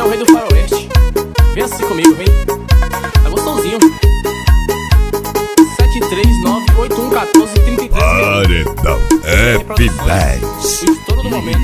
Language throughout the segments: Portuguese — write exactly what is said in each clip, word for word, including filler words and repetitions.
é o rei do faroeste. Vem assim comigo, vem. Tá gostosinho. Sete três nove oito um um quatro três três. Paredão F dez. O estouro do momento.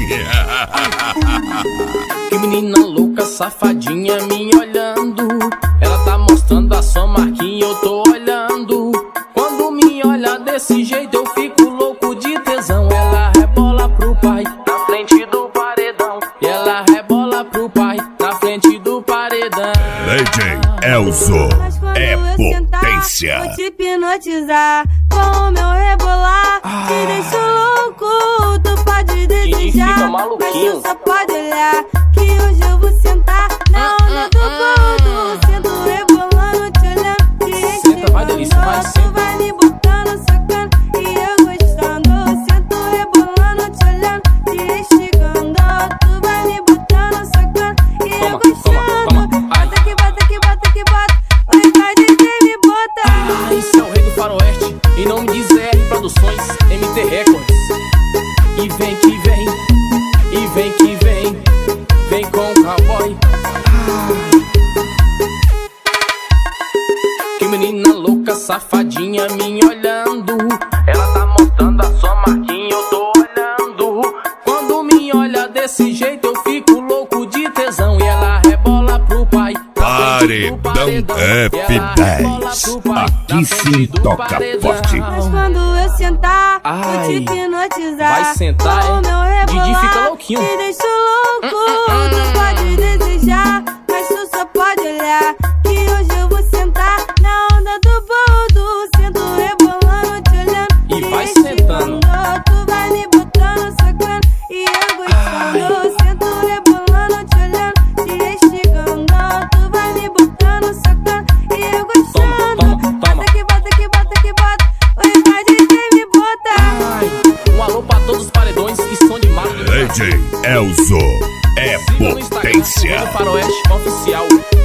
Que menina louca, safadinha me olhando. Ela tá mostrando a sua marquinha, eu tô olhando. Quando me olha desse jeito eu fico louco de tesão. Ela rebola pro pai na frente do paredão. E ela rebola pro pai na frente do paredão. D J Elzo é potência. Vou te hipnotizar com o meu rebolar. Ah. Te deixo louco, tu pode desejar, fica mas maluquinho. tu só pode olhar. Que hoje eu vou sentar na onda do gordo. Sento rebolando, te olhando, te Senta, vai, delícia, vai, estimando. senta. Tu vai me botando, sacando e eu gostando. Sento rebolando, te olhando, te esticando. Tu vai me botando, sacando e eu Toma, gostando. toma, toma. Ai. Bota que bota que bota que bota. Oi, vai, D J, me bota. Ah, esse é o rei do faroeste. Em nome de Z R Produções, M T Records. E vem que vem, e vem que vem. Vem com o cowboy. Ah. Que menina louca, safadinha me olhando. Ela tá mostrando a sua marquinha, eu tô olhando. Quando me olha desse jeito eu fico louco de tesão. E ela rebola pro pai. Paredão F dez. Aqui sim toca forte. Mas quando eu sentar, vou Ai. te hipnotizar. Vai sentar, com o é? meu rebolar. Didi fica louquinho. Te deixo louco, tu pode desejar, mas tu só pode olhar. Que hoje eu vou sentar na onda do boldo. Sento rebolando, te olhando, E te vai esticando. sentando. Tu vai me botando, sacando e eu gostando. Sento rebolando, te olhando, te esticando. Tu vai me botando, sacando e eu gostando. Toma, toma, toma. Bota que bota que bota que bota. Oi, vai, D J, me bota. Ai, um alô pra todos os paredões e som de mato. D J Elzo é Siga no Instagram, potência. Rei do Faroeste Oficial.